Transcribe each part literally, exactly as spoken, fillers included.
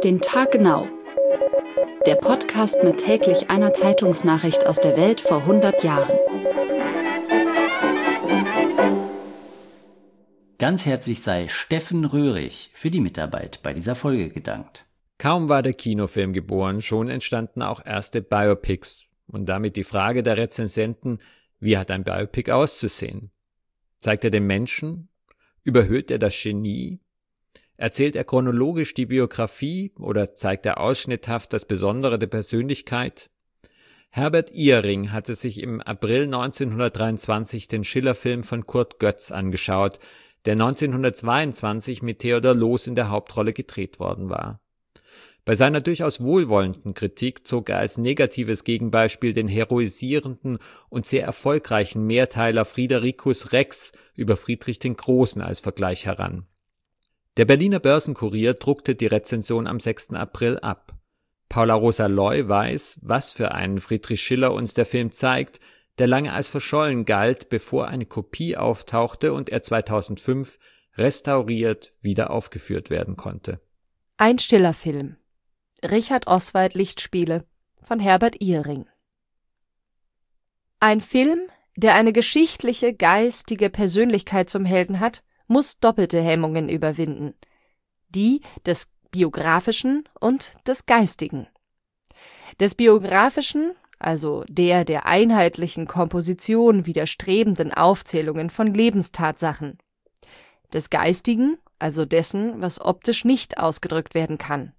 Auf den Tag genau. Der Podcast mit täglich einer Zeitungsnachricht aus der Welt vor hundert Jahren. Ganz herzlich sei Steffen Röhrig für die Mitarbeit bei dieser Folge gedankt. Kaum war der Kinofilm geboren, schon entstanden auch erste Biopics und damit die Frage der Rezensenten, wie hat ein Biopic auszusehen? Zeigt er den Menschen? Überhöht er das Genie? Erzählt er chronologisch die Biografie oder zeigt er ausschnitthaft das Besondere der Persönlichkeit? Herbert Ihring hatte sich im April neunzehnhundertdreiundzwanzig den Schiller-Film von Kurt Götz angeschaut, der neunzehnhundertzweiundzwanzig mit Theodor Loos in der Hauptrolle gedreht worden war. Bei seiner durchaus wohlwollenden Kritik zog er als negatives Gegenbeispiel den heroisierenden und sehr erfolgreichen Mehrteiler Fridericus Rex über Friedrich den Großen als Vergleich heran. Der Berliner Börsenkurier druckte die Rezension am sechsten April ab. Paula Rosa Loy weiß, was für einen Friedrich Schiller uns der Film zeigt, der lange als verschollen galt, bevor eine Kopie auftauchte und er zweitausendfünf restauriert wieder aufgeführt werden konnte. Ein Schiller-Film. Richard Oswald Lichtspiele von Herbert Ihring. Ein Film, der eine geschichtliche, geistige Persönlichkeit zum Helden hat, muss doppelte Hemmungen überwinden. Die des biografischen und des geistigen. Des biografischen, also der der einheitlichen Komposition widerstrebenden Aufzählungen von Lebenstatsachen. Des geistigen, also dessen, was optisch nicht ausgedrückt werden kann.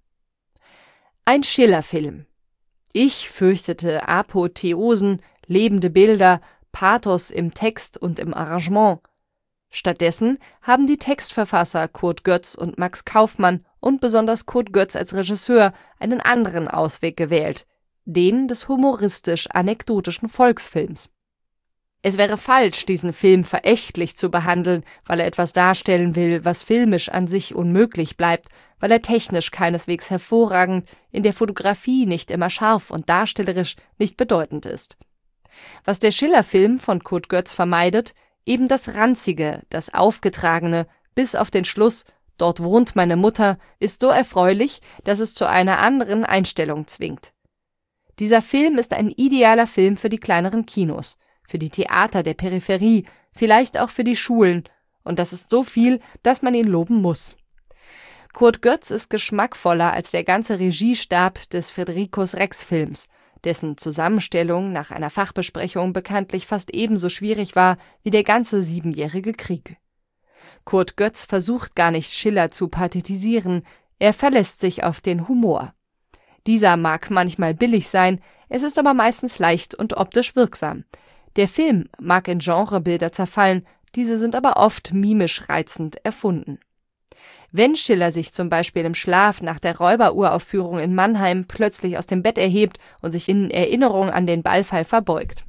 Ein Schiller-Film. Ich fürchtete Apotheosen, lebende Bilder, Pathos im Text und im Arrangement. Stattdessen haben die Textverfasser Kurt Götz und Max Kaufmann und besonders Kurt Götz als Regisseur einen anderen Ausweg gewählt, den des humoristisch-anekdotischen Volksfilms. Es wäre falsch, diesen Film verächtlich zu behandeln, weil er etwas darstellen will, was filmisch an sich unmöglich bleibt, weil er technisch keineswegs hervorragend, in der Fotografie nicht immer scharf und darstellerisch nicht bedeutend ist. Was der Schiller-Film von Kurt Götz vermeidet, eben das Ranzige, das Aufgetragene, bis auf den Schluss, dort wohnt meine Mutter, ist so erfreulich, dass es zu einer anderen Einstellung zwingt. Dieser Film ist ein idealer Film für die kleineren Kinos, für die Theater der Peripherie, vielleicht auch für die Schulen, und das ist so viel, dass man ihn loben muss. Kurt Götz ist geschmackvoller als der ganze Regiestab des Fridericus Rex-Films, dessen Zusammenstellung nach einer Fachbesprechung bekanntlich fast ebenso schwierig war wie der ganze Siebenjährige Krieg. Kurt Götz versucht gar nicht, Schiller zu pathetisieren, er verlässt sich auf den Humor. Dieser mag manchmal billig sein, es ist aber meistens leicht und optisch wirksam. Der Film mag in Genrebilder zerfallen, diese sind aber oft mimisch reizend erfunden. Wenn Schiller sich zum Beispiel im Schlaf nach der Räuberuraufführung in Mannheim plötzlich aus dem Bett erhebt und sich in Erinnerung an den Beifall verbeugt.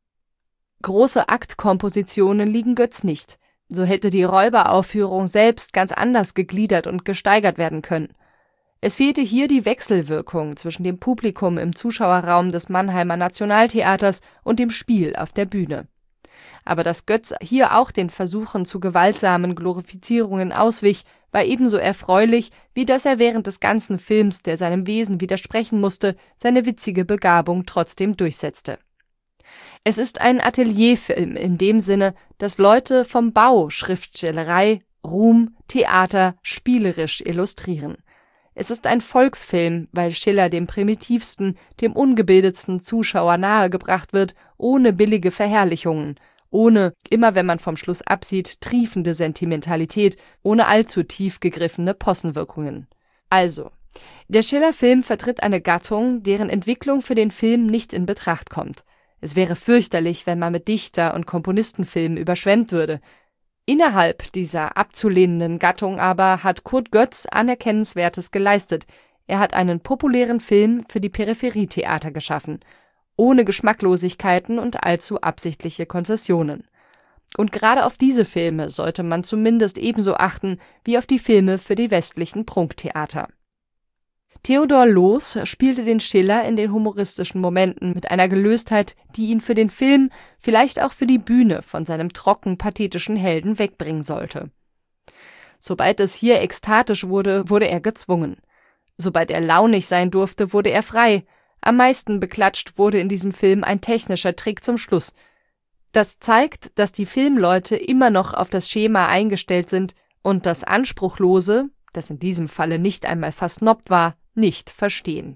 Große Aktkompositionen liegen Götz nicht, so hätte die Räuberaufführung selbst ganz anders gegliedert und gesteigert werden können. Es fehlte hier die Wechselwirkung zwischen dem Publikum im Zuschauerraum des Mannheimer Nationaltheaters und dem Spiel auf der Bühne. Aber dass Götz hier auch den Versuchen zu gewaltsamen Glorifizierungen auswich, war ebenso erfreulich, wie dass er während des ganzen Films, der seinem Wesen widersprechen musste, seine witzige Begabung trotzdem durchsetzte. Es ist ein Atelierfilm in dem Sinne, dass Leute vom Bau Schriftstellerei, Ruhm, Theater spielerisch illustrieren. Es ist ein Volksfilm, weil Schiller dem primitivsten, dem ungebildetsten Zuschauer nahegebracht wird, ohne billige Verherrlichungen, ohne, immer wenn man vom Schluss absieht, triefende Sentimentalität, ohne allzu tief gegriffene Possenwirkungen. Also, der Schiller-Film vertritt eine Gattung, deren Entwicklung für den Film nicht in Betracht kommt. Es wäre fürchterlich, wenn man mit Dichter- und Komponistenfilmen überschwemmt würde. Innerhalb dieser abzulehnenden Gattung aber hat Kurt Götz Anerkennenswertes geleistet. Er hat einen populären Film für die Peripherietheater geschaffen, ohne Geschmacklosigkeiten und allzu absichtliche Konzessionen. Und gerade auf diese Filme sollte man zumindest ebenso achten wie auf die Filme für die westlichen Prunktheater. Theodor Loos spielte den Schiller in den humoristischen Momenten mit einer Gelöstheit, die ihn für den Film, vielleicht auch für die Bühne, von seinem trocken-pathetischen Helden wegbringen sollte. Sobald es hier ekstatisch wurde, wurde er gezwungen. Sobald er launig sein durfte, wurde er frei. Am meisten beklatscht wurde in diesem Film ein technischer Trick zum Schluss. Das zeigt, dass die Filmleute immer noch auf das Schema eingestellt sind und das Anspruchlose, das in diesem Falle nicht einmal versnobbt war, nicht verstehen.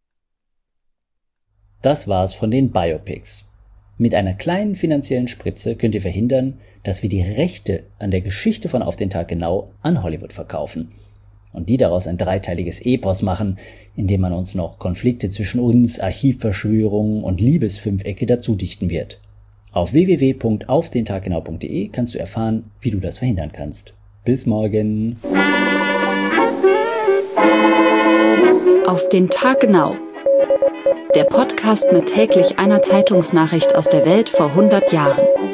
Das war's von den Biopics. Mit einer kleinen finanziellen Spritze könnt ihr verhindern, dass wir die Rechte an der Geschichte von Auf den Tag genau an Hollywood verkaufen und die daraus ein dreiteiliges Epos machen, in dem man uns noch Konflikte zwischen uns, Archivverschwörungen und Liebesfünfecke dazu dichten wird. Auf w w w punkt auf den tag genau punkt de kannst du erfahren, wie du das verhindern kannst. Bis morgen. Auf den Tag genau. Der Podcast mit täglich einer Zeitungsnachricht aus der Welt vor hundert Jahren.